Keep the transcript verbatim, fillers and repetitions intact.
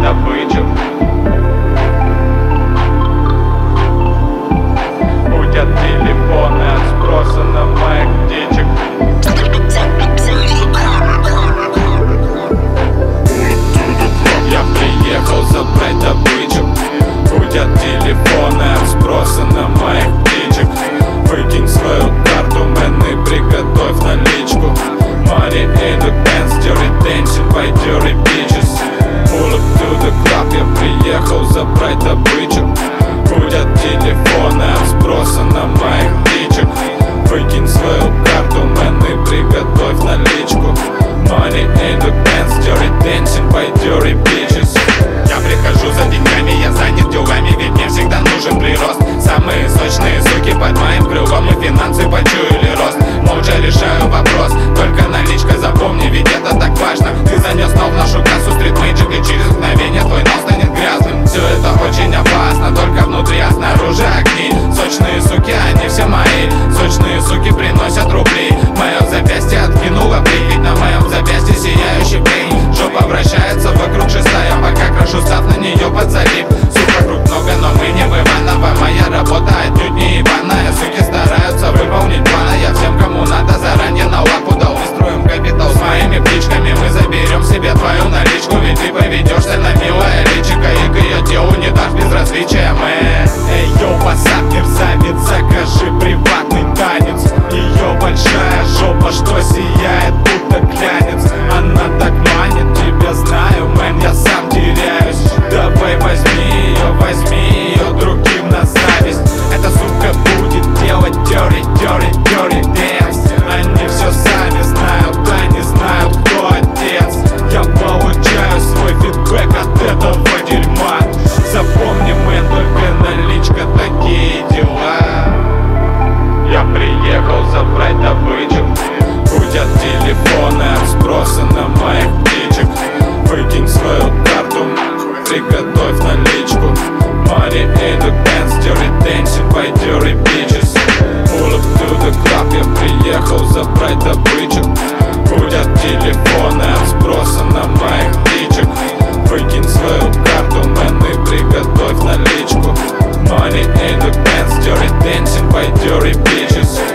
добычу. Гудят телефоны от спроса на моих птичек. Я приехал забрать добычу. Гудят телефоны от спроса на моих птичек. Выкинь свою карту, мэн, и приготовь наличку. Money in the pants, dirty dancing by dirty bitches. Pull up to the club, я приехал забрать добычу. Гудят телефоны от спроса на моих птичек. Выкинь свою карту, мэн, и приготовь наличку. Money in the pants, dirty dancing by dirty bitches. Я прихожу за деньгами, я занят делами, ведь мне всегда нужен прирост. Самые сочные суки под моим крылом, и финансы почуяли рост. Молча решаю вопрос, только наличка, запомни, ведь это так важно. Ты занес нол в нашу кассу, стрит-мэйджик, и через мгновение твой нол станет грязным. Все это очень опасно, только внутри, а снаружи огни. Сочные суки, они все мои, сочные суки приносят рубли. Мое запястье откинуло брик, ведь на моем запястье сияющий блин. Жопа вращается вокруг шестая, пока крашу став на нее под залип. Сук вокруг много, но мы не в Иваново. Моя работа отнюдь не ебаная. Суки стараются выполнить планы. Я всем, кому надо, заранее на лапу дал. Мы строим капитал с моими птичками. Мы заберем себе твою наличку, ведь ты поведешься на милое личико, и к ее телу не дашь безразличия. Мы эй, йоу, васап, мерзавец, закажи приватный танец. Ее большая жопа, что сияет, будто глянец. Она так манит, тебя знаю, мэн, я сам теряюсь. Давай возьми ее, возьми ее другим на зависть. Эта сука будет делать dirty, dirty, dirty dance. Они все сами знают, да не знают, кто отец. Я получаю свой фидбэк от этого дерьма. Запомни, мэн, только наличка, такие дела. Я приехал забрать добычу. Гудят телефоны от спроса на моих птичек. Выкинь свою карту, приготовь наличку. Money in the pants, dirty dancing by dirty bitches. Pull up to the club, я приехал забрать добычу. Гудят телефоны от спроса на моих птичек. Выкинь свою карту, мэн, и приготовь наличку. Money in the pants, dirty dancing by dirty bitches.